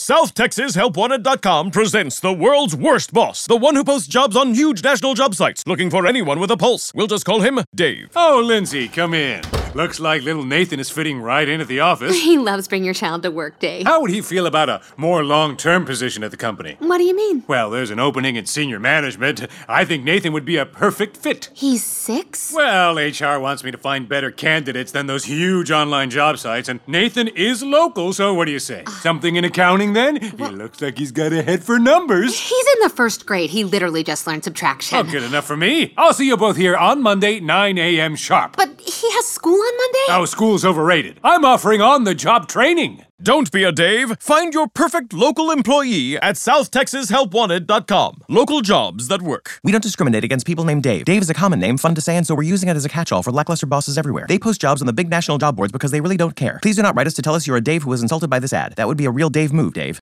SouthTexasHelpWanted.com presents the world's worst boss, the one who posts jobs on huge national job sites, looking for anyone with a pulse. We'll just call him Dave. Oh, Lindsay, come in. Looks like little Nathan is fitting right in at the office. He loves bringing your child to work, Dave. How would he feel about a more long-term position at the company? What do you mean? Well, there's an opening in senior management. I think Nathan would be a perfect fit. He's 6? Well, HR wants me to find better candidates than those huge online job sites, and Nathan is local, so what do you say? Something in accounting, then? He looks like he's got a head for numbers. He's in the first grade. He literally just learned subtraction. Oh, good enough for me. I'll see you both here on Monday, 9 a.m. sharp. But he has school on Monday? Oh, school's overrated. I'm offering on-the-job training. Don't be a Dave. Find your perfect local employee at SouthTexasHelpWanted.com. Local jobs that work. We don't discriminate against people named Dave. Dave is a common name, fun to say, and so we're using it as a catch-all for lackluster bosses everywhere. They post jobs on the big national job boards because they really don't care. Please do not write us to tell us you're a Dave who was insulted by this ad. That would be a real Dave move, Dave.